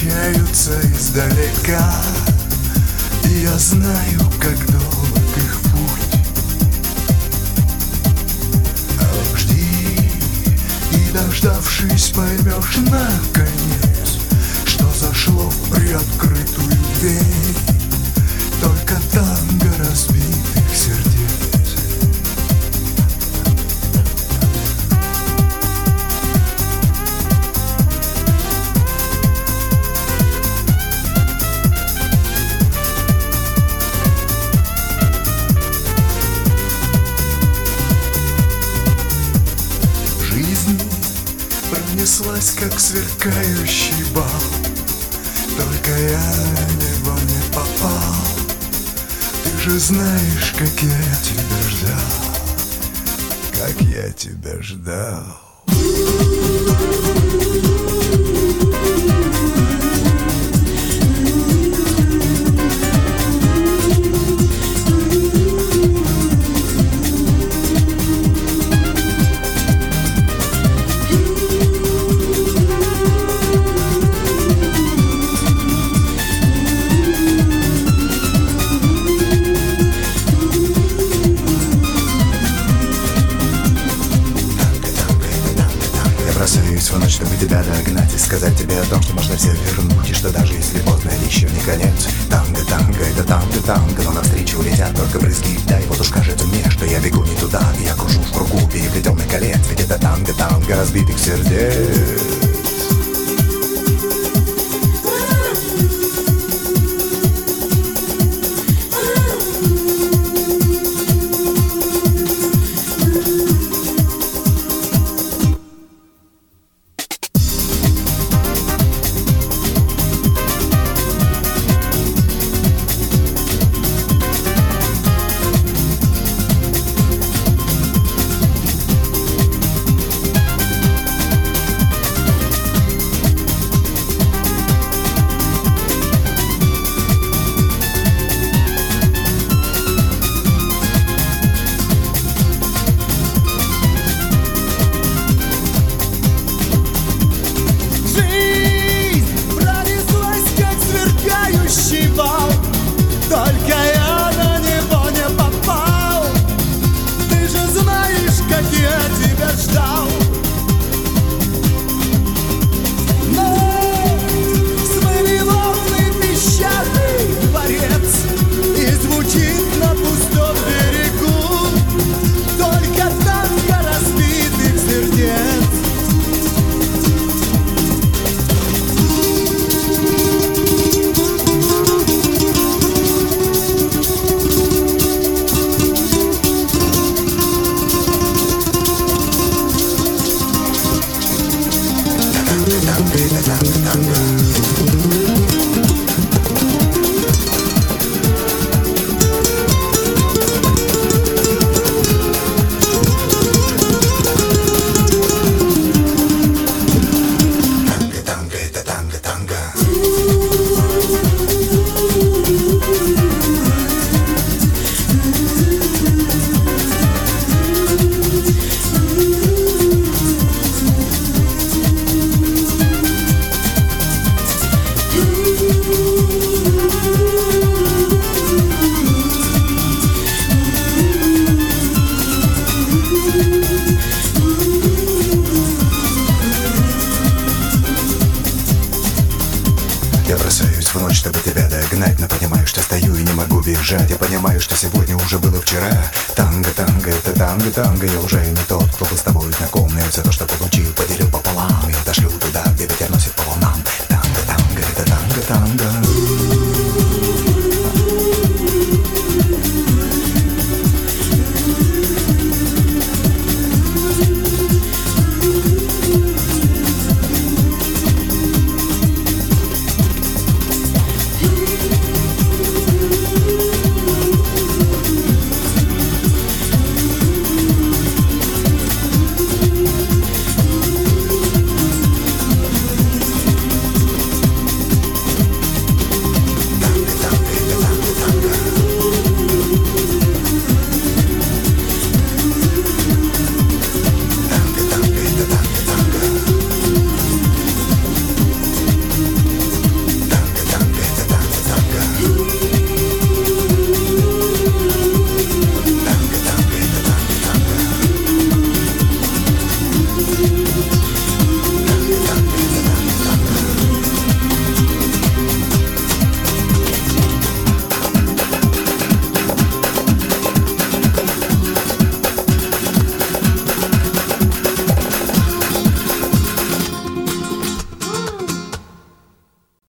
встречаются издалека, и я знаю, как долг их путь. Жди, и дождавшись, поймешь наконец, что зашло в приоткрытую дверь. Только танго разбитых сердец. Жизнь пронеслась, как сверкающий бал, только я в него не попал. Ты же знаешь, как я тебя ждал, как я тебя ждал. Бросаюсь в ночь, чтобы тебя догнать и сказать тебе о том, что можно все вернуть, и что даже если поздно, еще не конец. Танго, танго, это танго, танго, но навстречу летят только брызги. Да и вот уж кажется мне, что я бегу не туда, и я кружу в кругу переплетенных колец. Ведь это танго, танго разбитых сердец. Только я на него не попал. Ты же знаешь, как я тебя ждал. Но смыли волны песчаный дворец, и звучит на пустом берегу только танго разбитых сердец. Я бросаюсь в ночь, чтобы тебя догнать, но понимаю, что стою и не могу бежать. Я понимаю, что сегодня уже было вчера. Танго, танго, это танго, танго. Я уже не тот, кто был с тобой знаком, но все то, что получил, поделил пополам. И это